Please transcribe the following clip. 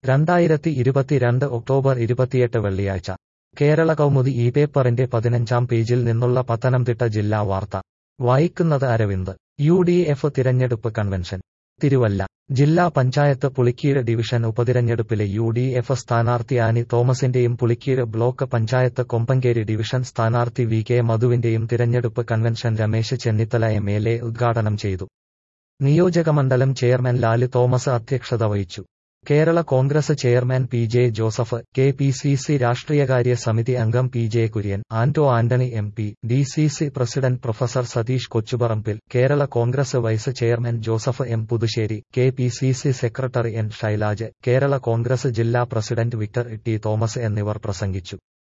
2022 October 28 വെള്ളിയാഴ്ച കേരള കൗമുദി ഈ പേപ്പറിന്റെ 15-ാം പേജിൽ നിന്നുള്ള പത്തനംതിട്ട ജില്ലാ വാർത്ത വായിക്കുന്നത് അരവിന്ദ്. UDF തിരഞ്ഞെടുപ്പ് കൺവെൻഷൻ തിരുവല്ല. ജില്ലാ പഞ്ചായത്ത് പുളിക്കീഴ് ഡിവിഷൻ ഉപതിരഞ്ഞെടുപ്പിലെ UDF സ്ഥാനാർത്ഥി ആനി തോമസിന്റെയും പുളിക്കീഴ് ബ്ലോക്ക് പഞ്ചായത്ത് കൊമ്പങ്കേരി ഡിവിഷൻ സ്ഥാനാർത്ഥി VK മധുവിന്റെയും തിരഞ്ഞെടുപ്പ് കൺവെൻഷൻ രമേശ് ചെന്നിത്തല MLA ഉദ്ഘാടനം ചെയ്തു. നിയോജകമണ്ഡലം ചെയർമാൻ ലാലി തോമസ് അധ്യക്ഷത വഹിച്ചു. Kerala Congress chairman PJ Joseph, KPCC രാഷ്ട്രീയകാര്യ സമിതി അംഗം PJ Kurian, Anto Antony MP, DCC president professor Satheesh Kochuparambil, Kerala Congress vice chairman Joseph M Puthussery, KPCC secretary N Shailaj, Kerala Congress ജില്ലാ പ്രസിഡന്റ് വിക്ടർ T തോമസ് എന്നിവർ പ്രസംഗിച്ചു.